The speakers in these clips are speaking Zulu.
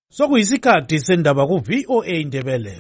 Sokuyisikhathi sendaba ku-VOA Indebele.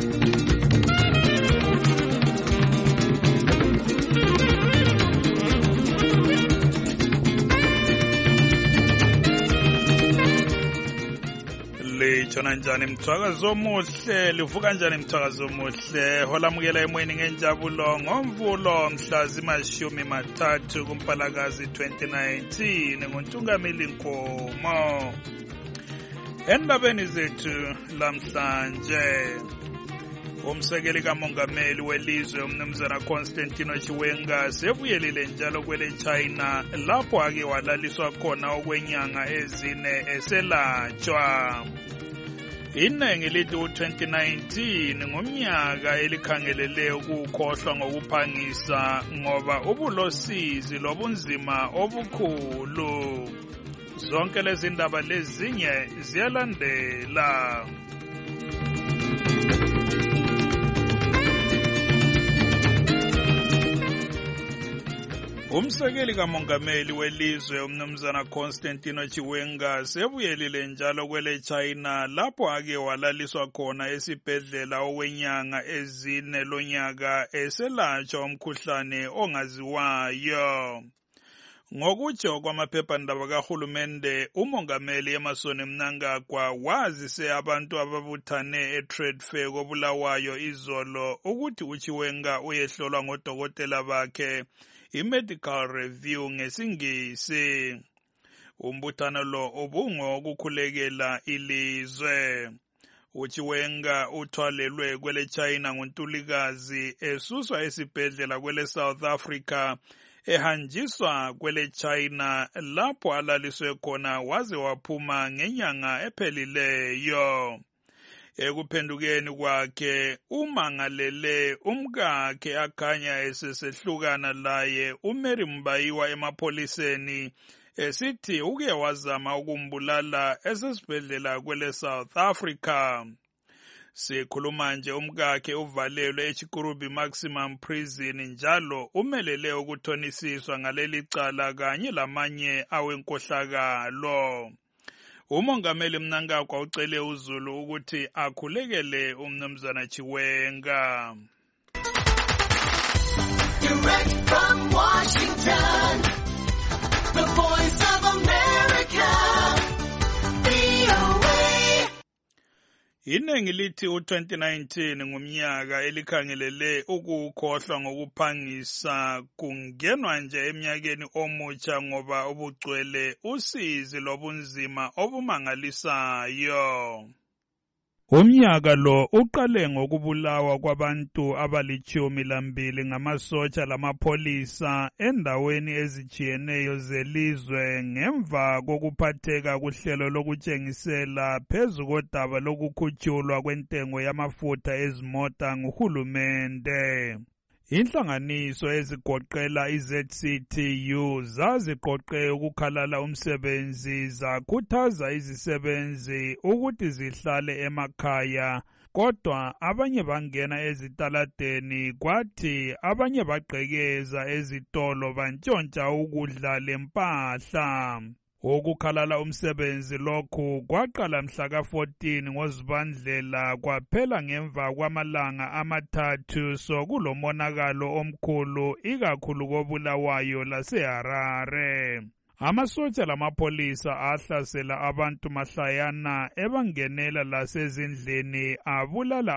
Litshona njani mthwakazo omuhle, livuka njani mthwakazo omuhle, holamukela emoyeni ngenjabulo ngomvulo mhla zima-30 kuMpalakazi 2019 nguNtungameli Nkomo. Endabeni zethu lamhlanje, umsekeli kamongameli welizwe umnumzana Constantino Chiwenga sebuyelile njalo kwele China lapho ake walaliswa khona okwenyanga ezine eselatshwa. Inengi lithi u-2019 ngumnyaka elikhangelele ukukhohlwa ngokuphangisa ngoba ubulosizi lobunzima obukhulu. Zonke lezi ndaba lezinye ziyalandela. Umsekeli kamongameli welizwe umnumzana Constantino Chiwenga sebuyelile njalo kwele China lapho ake walaliswa khona esibhedlela okwenyanga ezine lonyaka eselatshwa umkhuhlane ongaziwayo. Ngokutsho kwamaphephandaba kahulumende, umongameli Emmerson Mnangagwa wazise abantu ababuthane e-Trade Fair koBulawayo izolo ukuthi uChiwenga uyehlolwa ngodokotela bakhe i-medical review ngesingisi. Umbuthano lo ubungokukhulekela ilizwe. uChiwenga uthwalelwe kwele China ngoNtulikazi esuswa esibhedlela kwele South Africa ehanjiswa kwele China lapho alaliswe khona waze waphuma ngenyanga ephelileyo. Ekuphendukeni kwakhe umangalele umkakhe akhanya esesehlukana laye uMary Mbayiwa emapholiseni esithi uke wazama ukumbulala esesibhedlela kwele South Africa. Sikhuluma nje umkakhe uvalelwe eChikurubi Maximum Prison njalo umelele ukuthonisiswa ngaleli cala kanye lamanye awenkohlakalo. Umongameli Mnangagwa ucele uZulu ukuthi akhulekele umnumzana Chiwenga. Direct from Washington, the Voice of America, VOA. Inengi lithi u-2019 ngumnyaka elikhangelele ukukhohlwa ngokuphangisa kungenwa nje eminyakeni omutsha ngoba ubugcwele usizi lobunzima obumangalisayo. Umnyaka lo uqale ngokubulawa kwabantu abali-12 ngamasotsha lamapholisa endaweni ezitshiyeneyo zelizwe ngemva kokuphatheka kuhlelo lokutshengisela phezu kodaba lokukhutshulwa kwentengo yamafutha ezimota nguhulumende. Inhlanganiso ezigoqela iZCTU zaziqoqe ukukhalala umsebenzi zakhuthaza izisebenzi ukuthi zihlale emakhaya, kodwa abanye bangena ezitaladeni kwathi abanye bagqekeza ezitolo bantshontsha ukudla lempahla. Ukukhalala umsebenzi lokhu kwaqala mhla ka-14 ngoZibandlela kwaphela ngemva kwamalanga amathathu sokulomonakalo omkhulu ikakhulu koBulawayo laseHarare. Amasotsha lamapholisa ahlasela abantu mahlayana ebangenela lasezindlini abulala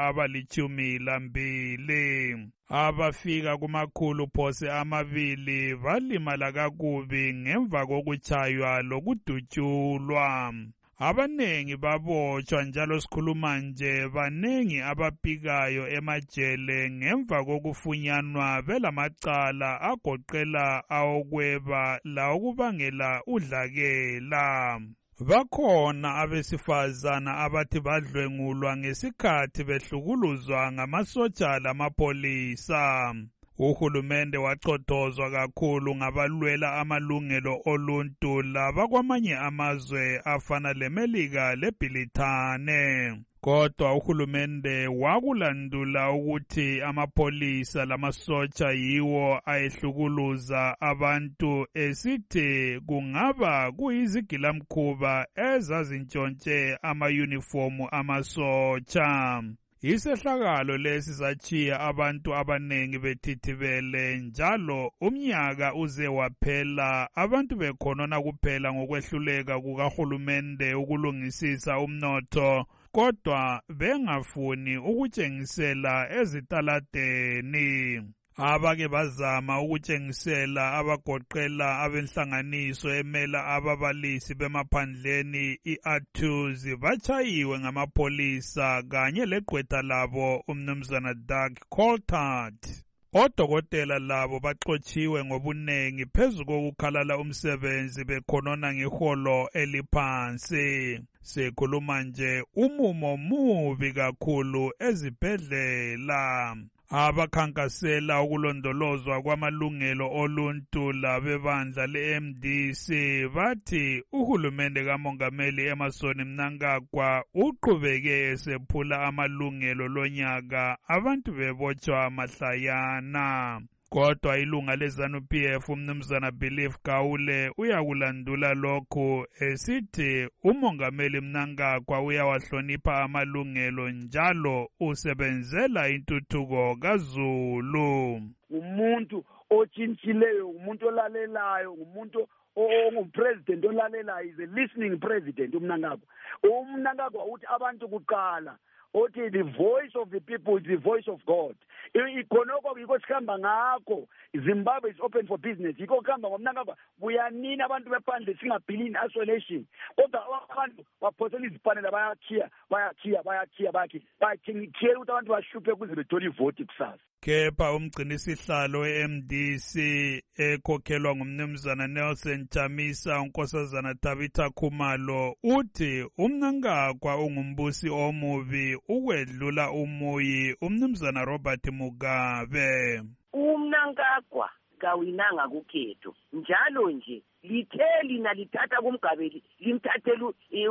abali-12. Abafika kumakhulu phose 2 balimala kakubi ngemva kokutshaywa lokudutshulwa. Abanengi babotshwa njalo sikhuluma nje banengi abapikayo emajele ngemva kokufunyanwa belamacala agoqela awokweba lawokubangela udlakela. Bakhona abesifazana abathi badlwengulwa ngesikhathi behlukuluzwa ngamasotsha lamapholisa. Uhulumende wachothozwa kakhulu ngabalwela amalungelo oluntu labakwamanye amazwe afana leMelika leBrithani. Kodwa uhulumende wakulandula ukuthi amapholisa lamasotsha yiwo ayehlukuluza abantu esithi kungaba kuyizigilamkhuba ezazintshontshe amayunifomu amasotsha. Isehlakalo lesi sachiya abantu abanengi bethithibele njalo umnyaka uze waphela abantu bekhonona kuphela ngokwehluleka kukahulumende ukulungisisa umnotho kodwa bengafuni ukutshengisela ezitaladeni. Abake bazama ukutshengisela abagoqela abenhlanganiso emela ababalisi bemaphandleni i-ATUZ bachayiwe ngamapolisa kanye legqwetha labo umnumzana Doug Coltart. Odokotela labo baxotshiwe ngobunengi phezu kokukhalala umsebenzi bekhonona ngeholo eliphansi. Sikhuluma nje umumo mubi kakhulu ezibhedlela. Abakhankasela ukulondolozwa kwamalungelo oluntu labebandla le-MDC bathi uhulumende kamongameli Emmerson Mnangagwa uqhubeke esephula amalungelo lonyaka abantu bebotshwa mahlayana. Kodwa ilunga leZANU-PF umnumzana Belief Gawule uyakulandula lokhu esithi umongameli Mnangagwa uyawahlonipha amalungelo njalo usebenzela intuthuko kaZulu. Umuntu otshintshileyo, umuntu olalelayo, umuntu ongupresident olalelayo, is a listening president uMnangagwa. uMnangagwa uthi abantu kuqala othi the voice of the people is the voice of God. Ikhonoko yiko sikhamba ngakho. Zimbabwe is open for business. Yiko khamba ngoMnangagwa buyanini abantu bephandle singabhili in isolation. Kodwa abantu baphosela izipanela bayakhiya bakhe ukuthi abantu bahluphe kuze bethole ivoti kusasa. Kepha umgcinisihlalo we-MDC ekhokhelwa ngumnumzana Nelson Chamisa unkosazana Tabitha Khumalo uthi uMnangagwa ungumbusi omubi ukwedlula umuyi umnumzana Robert Mugabe. uMnangagwa kawinanga kukhetho njalo nje litheli nalithatha kumgabeli limthathela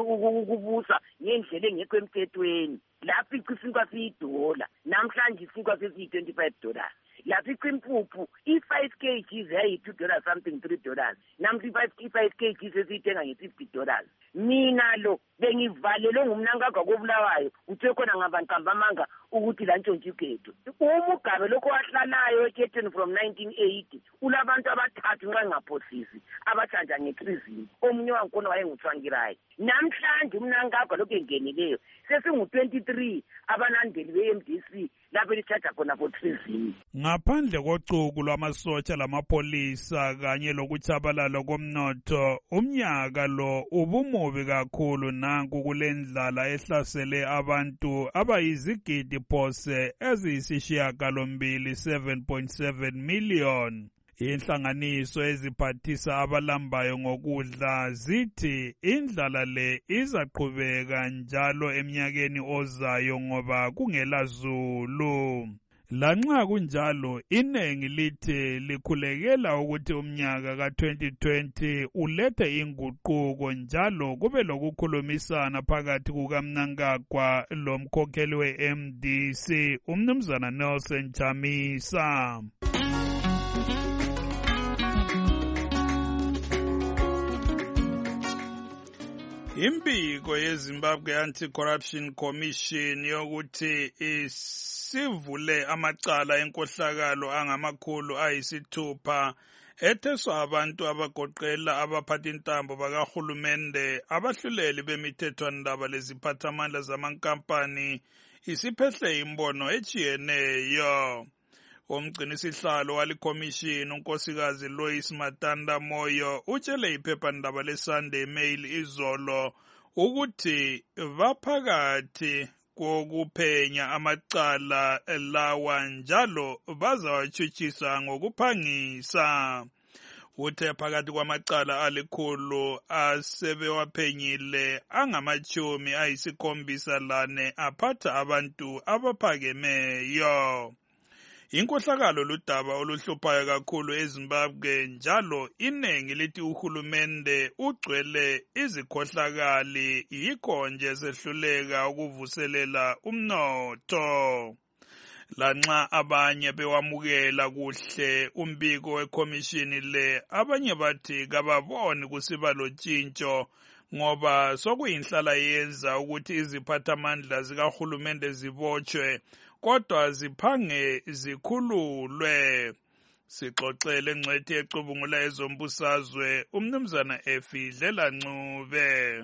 ukubusa ngendlela engekho emthethweni. Lapho iqisinkwa siyidola namhlanje isinkwa sesiyi$25. Lapho iqimpuphu i5 kg yayi$2 something $3. Namhla i5 kg sesiyithenga nge$50. Mina lo bengivalelwe ngumNangagwa kobulawayo uthe khona ngabantu amanga ukuthi la ntshontshe ikhetho. Umugabe lokho wahlalayo ekhethweni from 1980 ulabantu abathathu nxa ngaphosisi abathanda ngetrizini. Omunye wankona wayenguTswangirayi. Namhlanje uMnangagwa lokho engenileyo sesingu-23 abanandeli be-MDC lapho lithatha khona for treason. Ngaphandle kocuku lwamasotsha lamapolisa kanye lokuchabalala komnotho umnyaka lo ubumubi kakhulu nanku kulendlala ehlasele abantu abayizigidi phose eziyisishiyagalombili 7.7 million. Inhlanganiso eziphathisa abalambayo ngokudla zithi indlala le izaqhubeka njalo eminyakeni ozayo ngoba kungela zulu. Lanxa kunjalo inengi lithi likhulekela ukuthi umnyaka ka2020 ulethe inguquko njalo kube lokukhulumisana phakathi kukaMnangagwa lomkhokheli we-MDC umnumzana Nelson Chamisa. Imbiko yeZimbabwe Anti-Corruption Commission yokuthi isivule amacala enkohlakalo angamakhulu ayisithupha etheswa abantu abagoqela abaphathintambo bakahulumende abahluleli bemithethwandaba leziphathamandla zamankampani isiphehle imbono ejiyeneyo. Umgcinisihlalo walikhomishini unkosikazi Lois Matanda Moyo utshele iphephandaba leSunday Mail izolo ukuthi baphakathi kokuphenya amacala lawa njalo bazawatshutshisa ngokuphangisa. Uthe phakathi kwamacala alikhulu asebewaphenyile angama-74 aphatha abantu abaphakemeyo. Inkohlakalo ludaba oluhluphayo kakhulu eZimbabwe njalo iningi lithi uhulumende ugcwele izikhohlakali yikho nje sehluleka ukuvuselela umnotho. Lanxa abanye bewamukela kuhle umbiko wekhomishini le, abanye bathi kababoni kusiba lotshintsho ngoba sokuyinhlala yenza ukuthi iziphathamandla zikahulumende zibotshwe kodwa ziphange zikhululwe. Sixoxele ngcwethi ecubungula ezombusazwe umnumzana Efidlela Ncube.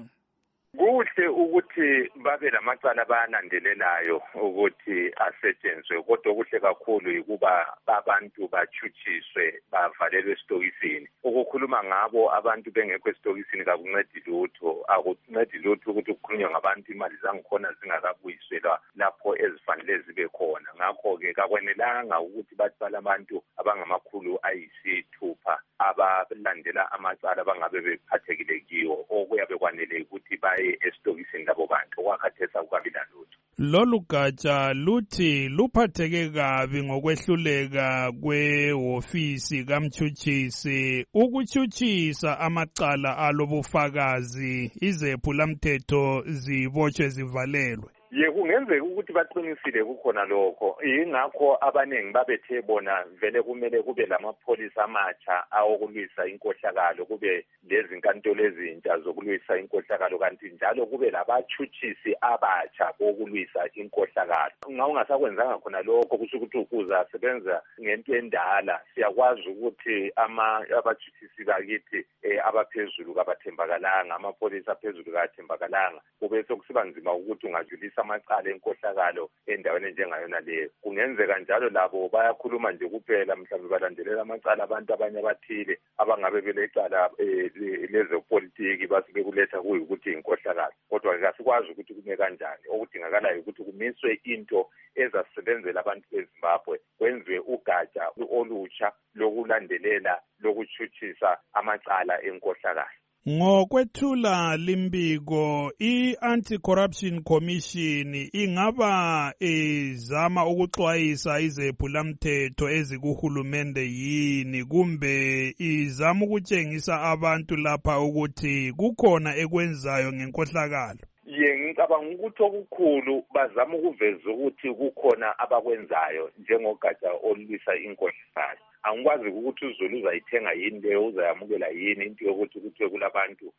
Kuhle ukuthi babe lamacala bayalandelelayo ukuthi asetshenzwe, kodwa kuhle kakhulu ukuba abantu bachuchiswe bavalelwe esitokisini. Ukukhuluma ngabo abantu bengekho esitokisini kakuncedi lutho, akuncedi lutho ukuthi kukhulunywe ngabantu imali zangikhona zingakabuyiselwa lapho ezifanele zibe khona. Ngakho-ke kakwenelanga ukuthi bathi balabantu abangamakhulu ayisithupha abalandela amacala bangabe bephathekile kiwo, okuyabe kwanele ukuthi baye esitokisini labo bantu. Okwakhathesa kukabila lutho. Lolu gatsha luthi luphatheke kabi ngokwehluleka kwehofisi kamtshutshisi ukutshutshisa amacala alobufakazi izephulamthetho zibotshwe zivalelwe. Kungenzeka ukuthi baqinisile kukhona lokho, ingakho abaningi babethe bona vele kumele kube lamapholisa amatsha awokulwisa inkohlakalo, kube lezinkantolo ezintsha zokulwisa inkohlakalo, kanti njalo kube labatshutshisi abatsha bokulwisa inkohlakalo. Nxa ungasakwenzanga khona lokho kusho ukuthi uzasebenza ngento endala. Siyakwazi ukuthi abatshutshisi bakithi abaphezulu kabathembakalanga, amapholisa aphezulu kathembakalanga, kube sokusiba nzima ukuthi ungajulisa amacala enkohlakalo endaweni enjengayona leyo. Kungenzeka njalo labo bayakhuluma nje kuphela, mhlawumbe balandelela amacala abantu abanye abathile abangabe belecala lezepolitiki basuke kuletha kuyikuthi inkohlakalo, kodwa kasikwazi ukuthi kume kanjani. Okudingakalayo ukuthi kumiswe into ezasebenzela abantu beZimbabwe, kwenziwe ugatsha olutsha lokulandelela lokutshutshisa amacala enkohlakalo. Ngokwethula limbiko, i-Anti-Corruption Commission ingaba izama ukuxwayisa izephulamthetho ezikuhulumende yini, kumbe izama ukutshengisa abantu lapha ukuthi kukhona ekwenzayo ngenkohlakalo? Ngicabanga ukuthi okukhulu bazama ukuveza ukuthi kukhona abakwenzayo njengogatsha olwisa inkohlakalo. Angikwazi ukuthi uZulu uzayithenga yini leyo, uzayamukela yini into yokuthi kuthiwe kulabantu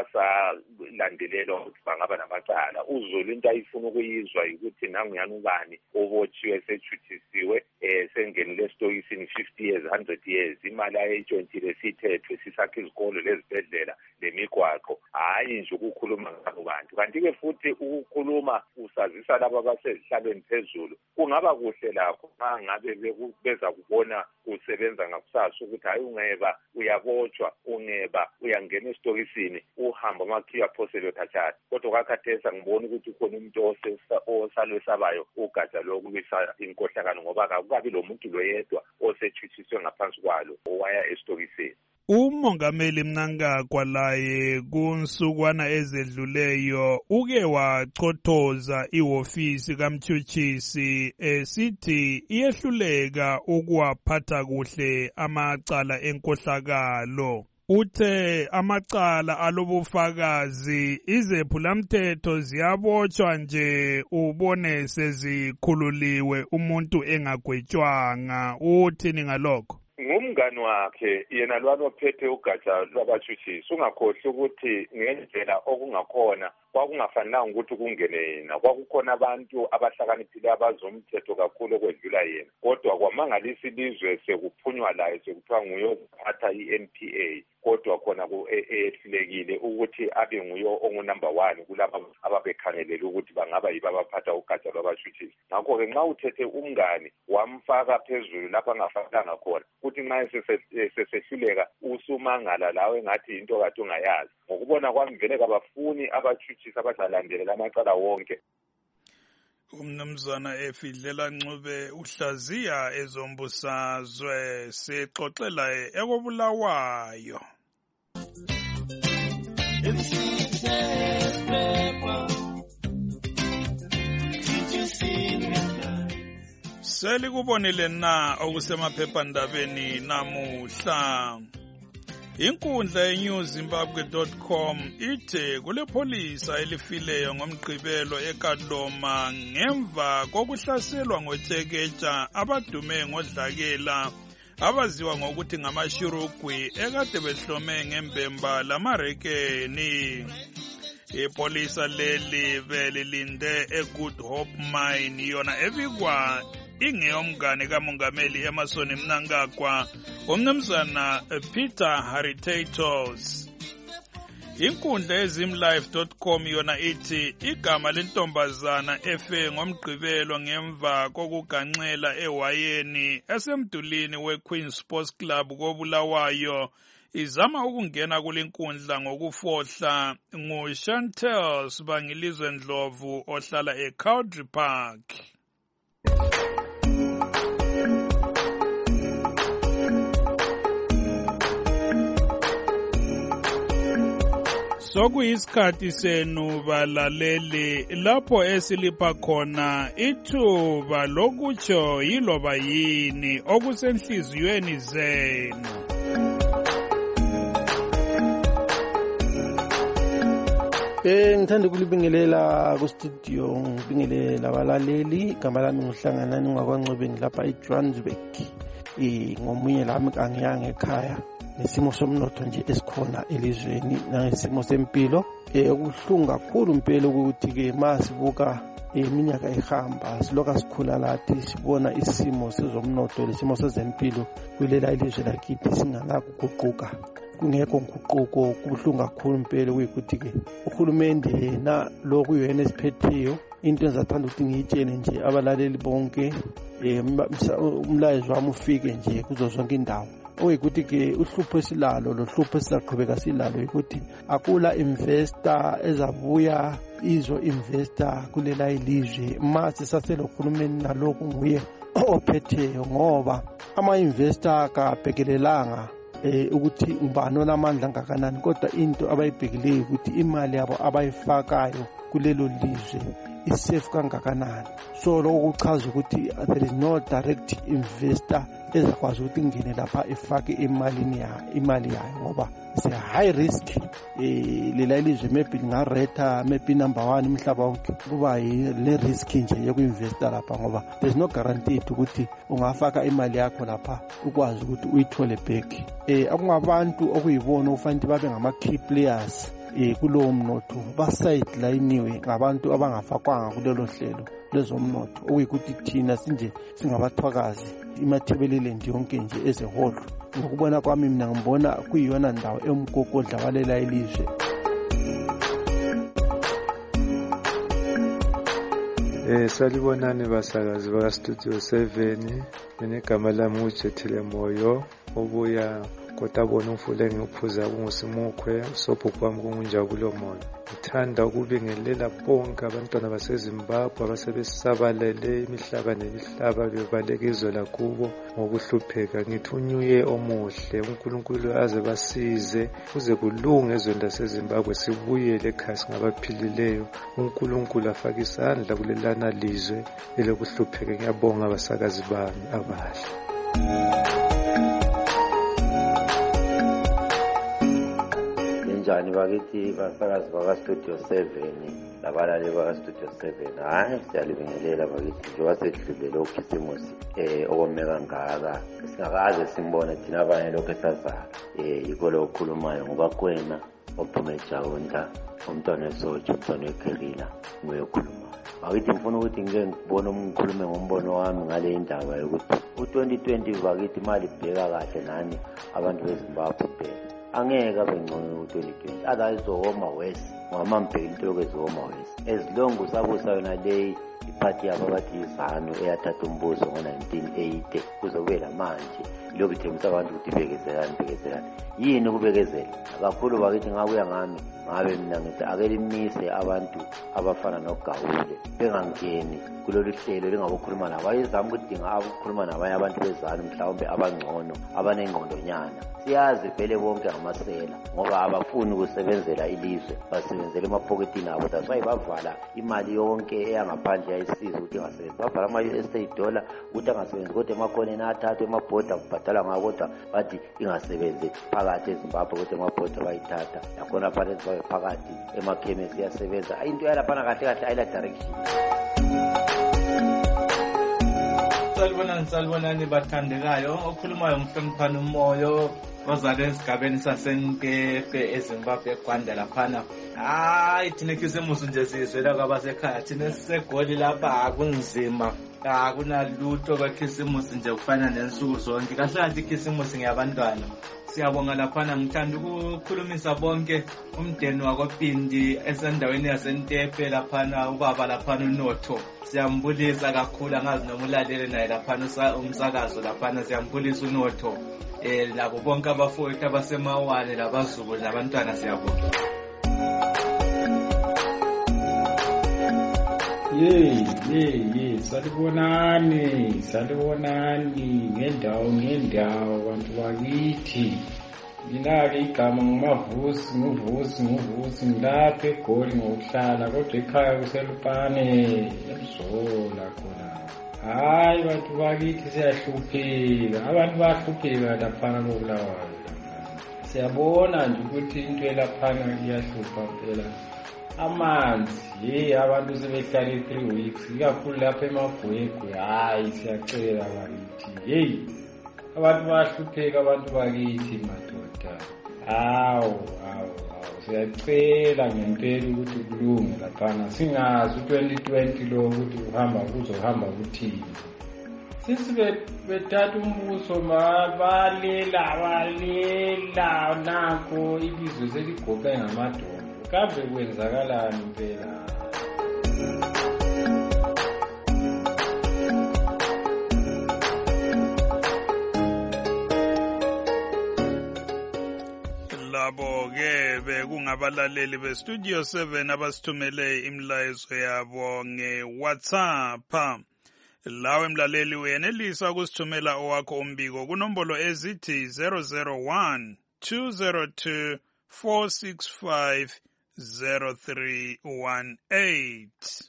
abasalandelelwa ukuthi bangaba namacala. uZulu into ayifuna ukuyizwa ukuthi nanguyani ubani obotshiwe setshutshisiwe sengenile esitokisini 50 years 100 years, imali ayetshontshile sithethwe sisakha izikolo lezibhedlela lemigwaqo, hayi nje ukukhuluma ngabo bantu. Kanti-ke futhi ukukhuluma usazisa labo abasezihlalweni phezulu kungaba kuhle lakho ma ngabe beza kubona usebenza ngakusasa ukuthi hayi ungeba uyabotshwa, ungeba uyangena esitokisini, uhamba amakhiya phosele khatshana. Kodwa kakhathesa ngibona ukuthi khona umuntu osalwesabayo ugatsha lokulwisa inkohlakalo, ngoba akukabi lo muntu loyedwa osetshutshisiwe ngaphansi kwalo owaya esitokisini. Umongameli Mnangagwa laye kunsukwana ezedluleyo uke wachothoza ihofisi kamtshutshisi esithi iyehluleka ukuwaphatha kuhle amacala enkohlakalo. Uthe amacala alobufakazi izephulamthetho ziyabotshwa nje ubone sezikhululiwe umuntu engagwetshwanga. Uthini ngalokho? Ngumngani wakhe yena lwalo phethe ugatsha lwabatshutshisi. Ungakhohlwa ukuthi ngendlela okungakhona kwakungafanelanga ukuthi kungene yena, kwakukhona abantu abahlakaniphile abazomthetho kakhulu okwedlula yena, kodwa kwamangalisa ilizwe sekuphunywa layo sekuthiwa nguye ophatha i-NPA, kodwa khona ehlulekile ukuthi abe nguye ongunumber 1 kulaba ababekhangelele ukuthi bangaba yibo abaphatha ugatsha lwabatshutshisi. Ngakho-ke nxa uthethe umngani wamfaka phezulu lapha angafanelanga khona, kuthi nxa sesehluleka usumangala lawe engathi into kade ungayazi. Ngokubona kwami vele kabafuni abatshutshisi abazalandelela amacala wonke. Umnumzana Efidlela Ncube uhlaziya ezombusazwe, sixoxela ekobulawayo. Selikubonile na okusemaphephandabeni namuhla. Inkundla yenewzimbabwe.com ithi kule pholisa elifileyo ngomgqibelo eKadoma ngemva kokuhlaselwa ngoThekeja abadume ngodlakela abaziwa ngokuthi ngamashurugwi ekade behlome ngembemba lamarekeni. Ipolisa leli belilinde eGood Hope Mine yona ebikwa ingeyomngane kamongameli Emmerson Mnangagwa umnumzana Peter Haritatos. Inkundla yezimlife.com yona ithi igama lentombazana efe ngomgqibelo ngemva kokuganxela ewayeni esemdulini weQueen Sports Club koBulawayo izama ukungena kulenkundla ngokufohla nguChantel Sibangilizwe Ndlovu ohlala eCowdry Park. Sokuyisikhathi senu balaleli lapho esilipha khona ithuba lokutsho yiloba yini okusenhliziyweni zenu. Ngithanda ukulibingelela ku studio, ngibingelela abalaleli. Igama lami nguHlanganani ngakwaNcube ngilapha eJohannesburg. Ngomunye lami angiyanga ekhaya nesimo somnotho nje esikhona elizweni nangesimo sempilo. Okuhlungu kakhulu impela ukuthi ke masibuka iminyaka ehamba siloka sikhula lathi sibona isimo sezomnotho lesimo sezempilo kulela ilizwe lakithi singanakuguquka. Kungekho nguquko kubuhlungu kakhulu impela ukuthi ke uhulumende yena lokhu yena esiphetheyo into enzathanda ukuthi ngiyitshene nje abalaleli bonke umlayezo wami ufike nje kuzo zonke indawo ukuthi ke uhlupho esilalo lo hlupho esizaqhubeka silalo ukuthi akula investor ezabuya izo investor kulela ilizwe mase saselo uhulumende nalokhu nguye ophetheyo ngoba ama investor akabhekelelanga ukuthi ngibani onamandla ngakanani kodwa into abayibhekileyo ukuthi imali yabo abayifakayo kulelo lizwe isafe kangakanani. So lokho kuchaza ukuthi there is no direct investor ezakwazi ukuthi ingene lapha ifake imali yayo ngoba it's a high risk. Lela ilizwe maybe lingareta maybe number 1 umhlaba wonke kuba le risk nje yokuinvesta lapha ngoba there's no guarantee ukuthi ungafaka imali yakho lapha ukwazi ukuthi uyithole back. Akungabantu okuyibona ufanele babe ngama key players kulowo mnotho basideline ngabantu abangafakwanga kulelo hlelo lezomnotho okuyikuthi thina sinje singabathwakazi imathebelele nje yonke nje ezeholo. Ngokubona kwami mina ngibona kuyiyona ndawo emgogodla walela ilizwe. Salibonani basakazi baka Studio 7. Mina igama lami uJethile Moyo obuya kodabona umfule ngiphuza kungusimukhwe sobho kwami kungunjabulo Moyo. Ngithanda ukubingelela bonke abantwana baseZimbabwe abasebesabalele imihlaba nemihlaba bebaleka izwe lakubo ngokuhlupheka. Ngithi unyuye omuhle uNkulunkulu aze basize kuze kulunge ezweni laseZimbabwe sibuyele ekhaya singabaphilileyo. uNkulunkulu afake isandla kulelana lizwe elokuhlupheka. Ngiyabonga abasakazi bami abahle. Njani bakithi basakazi baka Studio 7 labalali baka Studio 7. Hayi siyalibingelela bakithi njengoba sedlulele uKhisimusi okomeka ngaka singakaze simbone thina abanye lokho esazala yiko lo okhulumayo ngoba kwena ophume eJaonta umntwana wesotsho umntwana weKerila nguye okhuluma. Bakithi ngifuna ukuthi ngike ngibone umkhulume ngombono wami ngale indaba yokuthi u2020 bakithi imali ibheka kahle nani abantu beZimbabwe bheka angeke abengcono u2020 azayizoma west ngamambheki into yokwezoma west as long usabusa yona le iphathi yabo bathi izano eyathatha umbuso ngo1980 kuzobela manje liyokuthembisa abantu ukuthi bekezelani. Yini ukubekezela? Kakhulu bakithi ngakuya ngami ngabe mina ngithi ake limise abantu abafana noGawule bengangeni kulolu hlelo lingabokhuluma nabo ayizama ukudinga ukukhuluma nabanye abantu bezanu mhlawumbe abangcono abanengqondonyana. Siyazi vele bonke ngamasela ngoba abafuni ukusebenzela ilizwe, basebenzela emapoketini abo. That's why bavala imali yonke eyangaphandle yayisiza ukuthi ingasebenzi. Bavala ama-estate dollar ukuthi angasebenzi, kodwa emakhoneni athathwe emabhoda kubhadala ngako, kodwa bathi ingasebenzi phakathi eZimbabwe, kodwa emabhoda bayithatha yakhona phansi babe phakathi emakhemesi iyasebenza. Into yalaphana kahle kahle ayila direction. Salibonani bathandekayo, okhulumayo ngumhloniphani umoyo ozalwe esigabeni sasentefe eZimbabwe eGwanda laphana. Hayi thina ikhisimusi nje sizwela kwabasekhaya, thina sisegoli lapha akunzima, akunalutho kwakhisimusi nje kufana nensuku zonke. Kahle kahle ikhisimusi ngeyabantwana. Siyabonga laphana, ngithanda ukukhulumisa bonke umndeni wakoPindi esendaweni yasentefe laphana, ubaba laphana uNotho. Siyambulisa kakhulu, angazi noma ulalele naye laphana umsakazo laphana. Siyambulisa uNotho labo bonke abafowethu abasemawale labazukulu nabantwana, siyabonga. Salibonani ngendawo bantu bakithi. Mina-ke igama nguvusi ngilapha eGoli ngokuhlala, kodwa ekhaya kuselupane eMzola khona. Hayi bantu bakithi siyahlupheka, abantu bayahlupheka laphana koBulawayo. Siyabona nje ukuthi into elaphana iyahlupha phela. Amanzi abantu sebehlale 3 weeks ikakhulu lapha eMagwegwe. Hayi siyacela bakithi, abantu bayahlupheka abantu bakithi madoda. Siyacela ngempela ukuthi kulunge laphana, singazi u2020 lo ukuthi kuzohamba kuthini. Sisi bethatha umbuso balela nakho ilizwe seligobe ngamadolo. Kambe kwenzakalani impela? Labo-ke bekungabalaleli beStudio 7 abasithumele imlayezo yabo nge-WhatsApp. Lawe mlaleli uyenelisa ukusithumela owakho umbiko kunombolo ezithi 001 202 465 0318.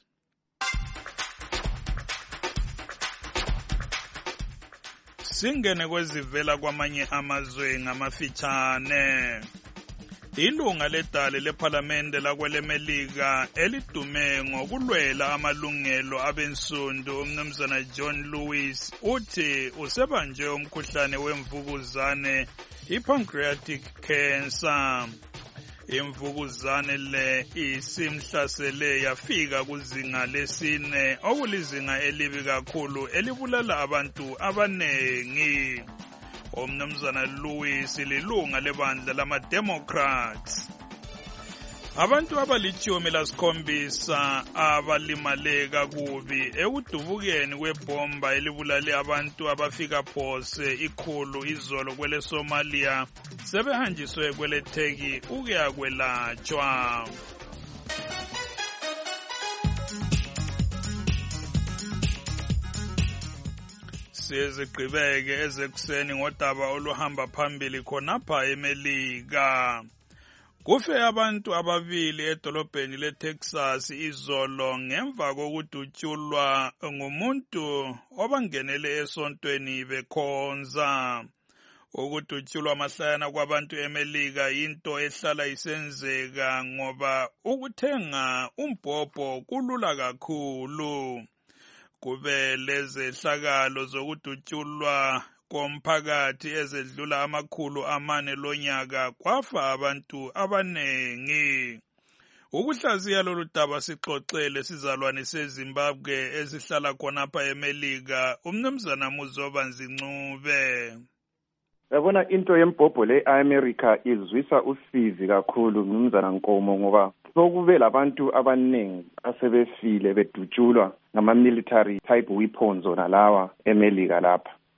Singene kwezivela kwamanye amazwe ngamafitshane. Ilunga ledale lephalamende lakwelemelika elidume ngokulwela amalungelo abensundu umnumzana John Lewis uthi usebanjwe umkhuhlane wemvukuzane ipancreatic cancer. Imvukuzane le isimhlasele yafika kuzinga lesine okulizinga elibi kakhulu elibulala abantu abanengi. Umnumzana Lewis lilunga lebandla lama-Democrats. Abantu abali-17 abalimale kakubi ekudubukeni kwebhomba elibulale abantu abafika phose 100 izolo kwele Somalia sebehanjiswe kwele Turkey ukuya kwelatshwa. Sizigqibeke ezekuseni ngodaba oluhamba phambili khonapha eMelika. Kufe abantu ababili edolobheni leTexas izolo ngemva kokudutshulwa ngumuntu obangenele esontweni bekhonza. Ukudutshulwa mahlayana kwabantu eMelika into ehlala isenzeka ngoba ukuthenga umbhobho kulula kakhulu. Kube lezehlakalo zokudutshulwa komphakathi ezedlula 400 lonyaka kwafa abantu abanengi. Ukuhlaziya lolu daba sixoxele sizalwane seZimbabwe esihlala khonapha eMelika umnumzana Muzoba Nzincube. Yabona into yembhobho le eAmerica izwisa usizi kakhulu mnumzana Nkomo ngoba sokube labantu abanengi asebefile bedutshulwa ngama-military type weapons ona lawa eMelika lapha.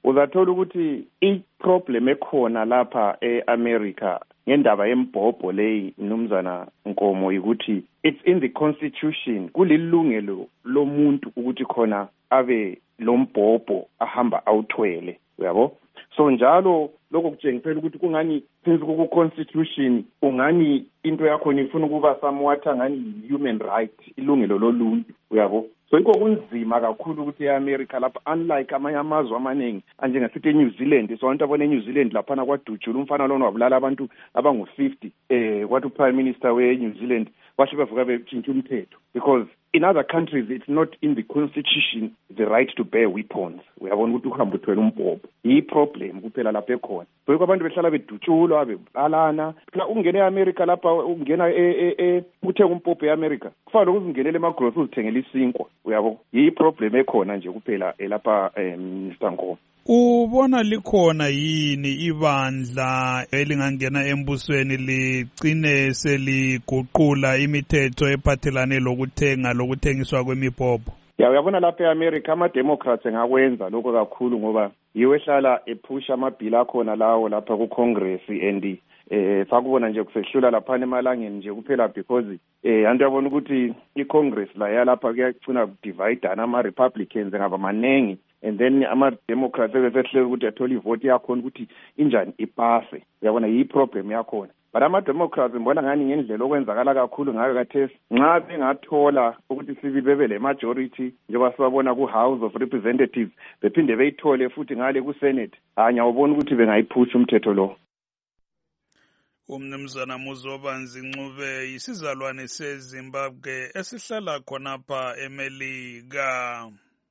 uzathola ukuthi i-problem ekhona lapha e-America ngendaba yembhobho leyi mnumzana Nkomo ukuthi it's in the constitution, kulilungelo lomuntu ukuthi khona abe lombhobho ahamba awuthwele, uyabo. So njalo lokho kutshengisela ukuthi kungani since ku-constitution ungani into yakho ifuna ukuba somewhat ngani human right, ilungelo loluntu, uyabo. So yikho kunzima kakhulu ukuthi e-America lapha, unlike amanye amazwe amaningi anjengasithi eNew Zealand. So abantu abone eNew Zealand laphana kwadutshula umfana lona wabulala abantu abangu-50 kwathi uprime minister we-New Zealand basho bevuka betshintsha umthetho, because in other countries it's not in the constitution the right to bear weapons, uyabona ukuthi ukuhamba uthwele umbhobho yi-problem kuphela lapha ekhona. So yikho abantu behlala bedutshulwa bebalana. Ungene e-America lapha, ungena uthenga umbhobho e-America kufanele uzingenele emagrocery uzithengele isinkwa, uyabo. Yi-problem ekhona nje kuphela lapha Mr. Nkomo. Ubona likhona yini ibandla elingangena embusweni ligcine seliguqula imithetho ephathelane lokuthengiswa kwemibhobho? Uyabona lapha e-America ama-Democrats engakwenza lokho kakhulu ngoba yiwe ehlala ephusha amabhili akhona lawo lapha ku-Congress, and sakubona nje kusehlula laphana emalangeni nje kuphela because antu yabona ukuthi i-Congress la yalapha kuyacina kudividana ama-Republicans ngaba manengi, and then ama-Democrats sehlele ukuthi athola ivoti yakhona ukuthi injani ipase, uyabona yi-problem yakhona. But ama-Democrats ngibona ngani ngendlela okwenzakala kakhulu ngayo kathesi, nxa bengathola ukuthi sibili bebe le majority njengoba sibabona ku-House of Representatives, bephinde beyithole futhi ngale ku-Senate, ngiyawubona ukuthi bengayiphusha umthetho lo. Umnumzana Muzobanzi Ncube isizalwane seZimbabwe esihlala khonapha eMelika.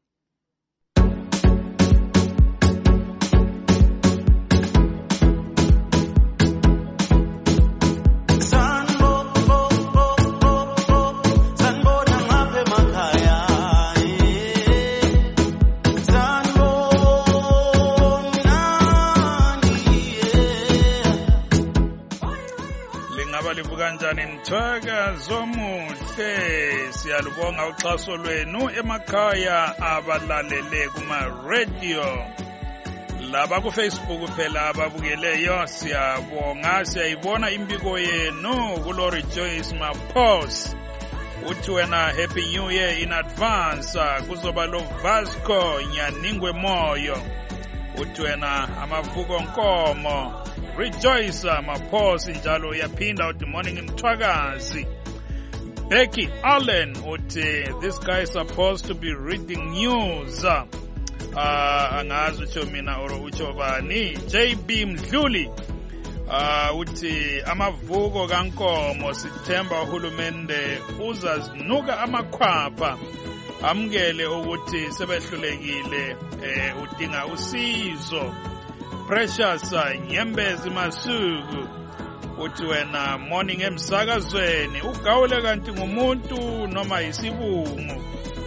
Kanjani Mthwaka zomuhle, siyalubonga uxhaso lwenu emakhaya abalalele kuma radio, laba ku Facebook phela ababukeleyo siyabonga. Siyayibona imbiko yenu kulo Rejoice Mapos, uthi wena happy new year in advance. Kuzoba lo Vasco Nyaningwe Moyo, uthi wena amavuko Nkomo. Rejoice Maphosi njalo uyaphinda uthi morning Mthwakazi. Becky Allen uthi this guy is supposed to be reading news. Angazi uthi mina or uthi bani. JB Mdluli uthi amavuko kaNkomo Sithemba uhulumende uzazinuka amakhwapha amukele ukuthi sebehlulekile udinga usizo. Precious Nyembezi Masuku uthi wena morning emsakazweni ugawule kanti ngumuntu noma isibungu.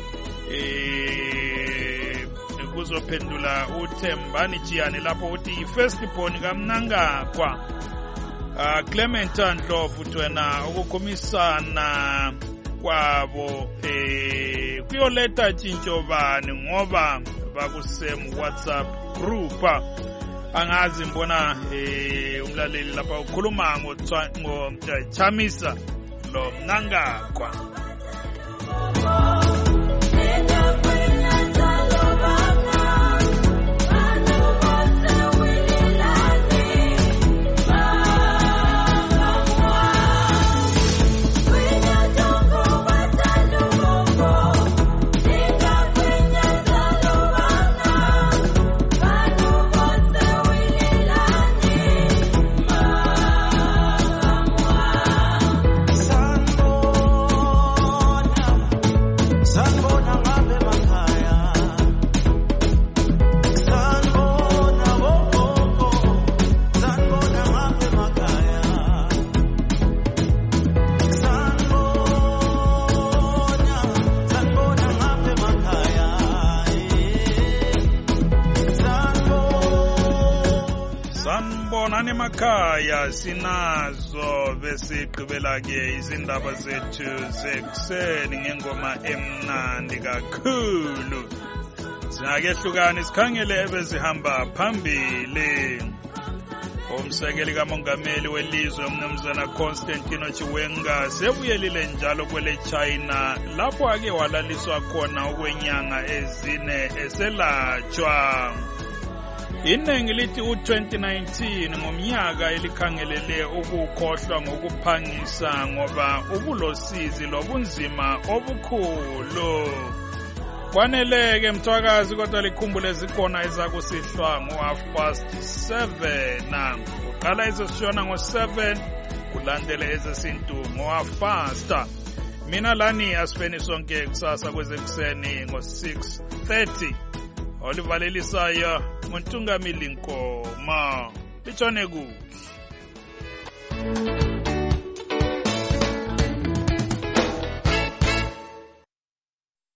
Kuzophendula uThembani Jiyani lapho uthi first born kaMnangagwa. Clementine Ndlovu uthi wena ukukhumisana kwabo kuyoleta tshintsho bani ngoba bakusem WhatsApp group. Angazi mbona umlaleli lapha ukhuluma ngoChamisa lo Mnangagwa. Emakhaya sinazo besigqibela ke izindaba zethu zekuseni ngengoma emnandi kakhulu. Singakehlukana sikhangele ebezihamba phambili. Umsekeli kamongameli welizwe umnumzana Constantino Chiwenga sebuyelile njalo kwele China lapho ake walaliswa khona okwenyanga ezine eselatshwa. Inengi lithi u-2019 ngomnyaka elikhangelele ukukhohlwa ngokuphangisa ngoba ubulosizi lobunzima obukhulu. Kwaneleke mthwakazi kodwa likhumbule zikhona ezakusihlwa ngo-7:30. Uqala ezesishona ngo-7 kulandele ezesintu ngo-5. Mina lani asifeni sonke kusasa kwezekuseni ngo-6:30. Olivalelisayo nguntungamili Nkoma. Litshone kuhle.